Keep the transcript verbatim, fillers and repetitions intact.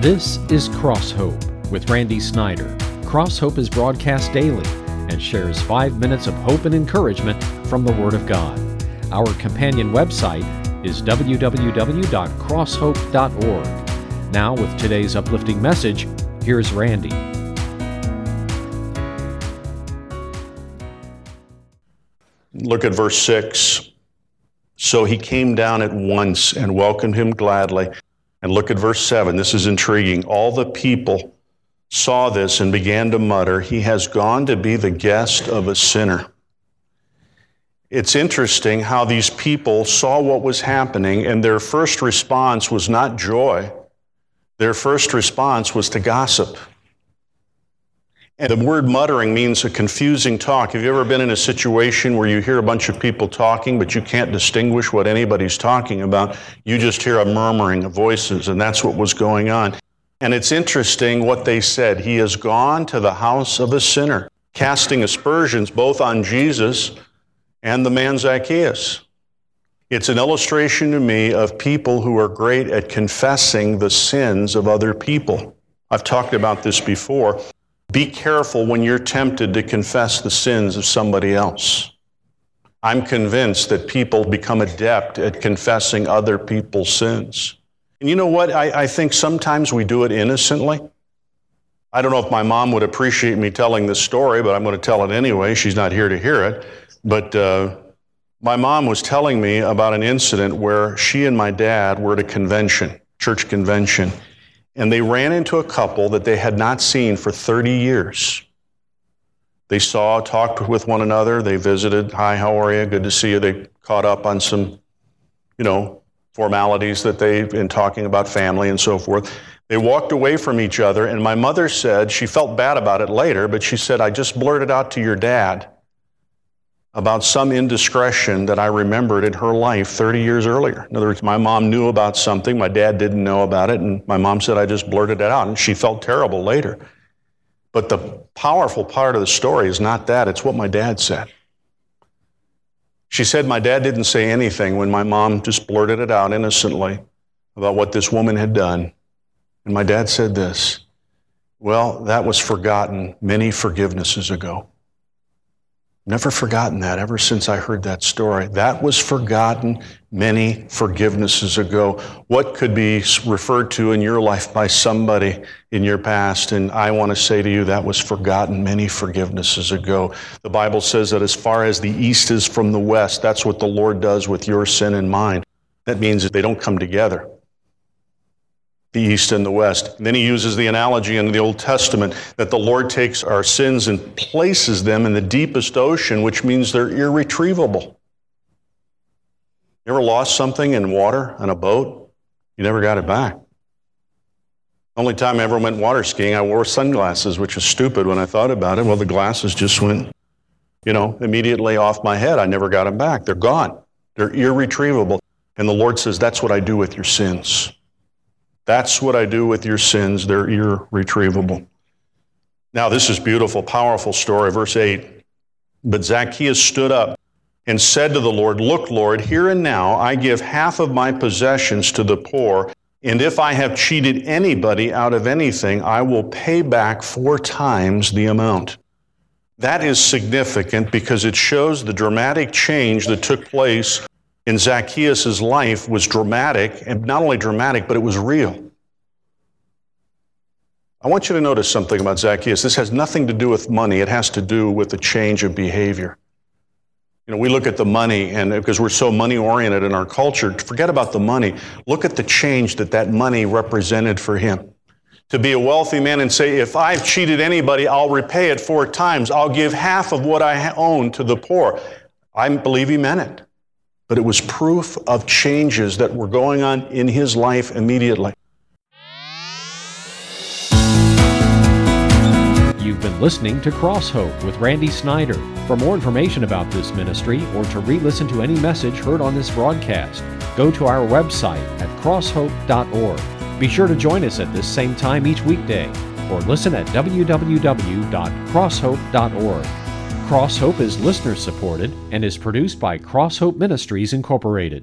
This is Cross Hope with Randy Snyder. Cross Hope is broadcast daily and shares five minutes of hope and encouragement from the Word of God. Our companion website is w w w dot cross hope dot org. Now, with today's uplifting message, here's Randy. Look at verse six. So he came down at once and welcomed him gladly. And look at verse seven. This is intriguing. All the people saw this and began to mutter, "He has gone to be the guest of a sinner." It's interesting how these people saw what was happening, and their first response was not joy. Their first response was to gossip. And the word muttering means a confusing talk. Have you ever been in a situation where you hear a bunch of people talking, but you can't distinguish what anybody's talking about? You just hear a murmuring of voices, and that's what was going on. And it's interesting what they said. He has gone to the house of a sinner, casting aspersions both on Jesus and the man Zacchaeus. It's an illustration to me of people who are great at confessing the sins of other people. I've talked about this before. Be careful when you're tempted to confess the sins of somebody else. I'm convinced that people become adept at confessing other people's sins. And you know what? I, I think sometimes we do it innocently. I don't know if my mom would appreciate me telling this story, but I'm going to tell it anyway. She's not here to hear it. But uh, my mom was telling me about an incident where she and my dad were at a convention, church convention, and they ran into a couple that they had not seen for thirty years. They saw, talked with one another, they visited, "Hi, how are you? Good to see you." They caught up on some, you know, formalities that they, in talking about family and so forth. They walked away from each other, and my mother said, she felt bad about it later, but she said, "I just blurted out to your dad about some indiscretion that I remembered in her life thirty years earlier." In other words, my mom knew about something, my dad didn't know about it, and my mom said, "I just blurted it out," and she felt terrible later. But the powerful part of the story is not that, it's what my dad said. She said my dad didn't say anything when my mom just blurted it out innocently about what this woman had done. And my dad said this, "Well, that was forgotten many forgivenesses ago." Never forgotten that ever since I heard that story. That was forgotten many forgivenesses ago. What could be referred to in your life by somebody in your past? And I want to say to you, that was forgotten many forgivenesses ago. The Bible says that as far as the east is from the west, that's what the Lord does with your sin and mine. That means that they don't come together, the east and the west. And then he uses the analogy in the Old Testament that the Lord takes our sins and places them in the deepest ocean, which means they're irretrievable. You ever lost something in water on a boat? You never got it back. Only time I ever went water skiing, I wore sunglasses, which is stupid when I thought about it. Well, the glasses just went, you know, immediately off my head. I never got them back. They're gone. They're irretrievable. And the Lord says, that's what I do with your sins. That's what I do with your sins. They're irretrievable. Now, this is beautiful, powerful story. Verse eight. But Zacchaeus stood up and said to the Lord, "Look, Lord, here and now I give half of my possessions to the poor, and if I have cheated anybody out of anything, I will pay back four times the amount." That is significant because it shows the dramatic change that took place in Zacchaeus' life was dramatic, and not only dramatic, but it was real. I want you to notice something about Zacchaeus. This has nothing to do with money. It has to do with the change of behavior. You know, we look at the money, and because we're so money-oriented in our culture, forget about the money. Look at the change that that money represented for him. To be a wealthy man and say, if I've cheated anybody, I'll repay it four times. I'll give half of what I own to the poor. I believe he meant it. But it was proof of changes that were going on in his life immediately. You've been listening to Cross Hope with Randy Snyder. For more information about this ministry or to re-listen to any message heard on this broadcast, go to our website at cross hope dot org. Be sure to join us at this same time each weekday or listen at w w w dot cross hope dot org. Cross Hope is listener-supported and is produced by Cross Hope Ministries, Incorporated.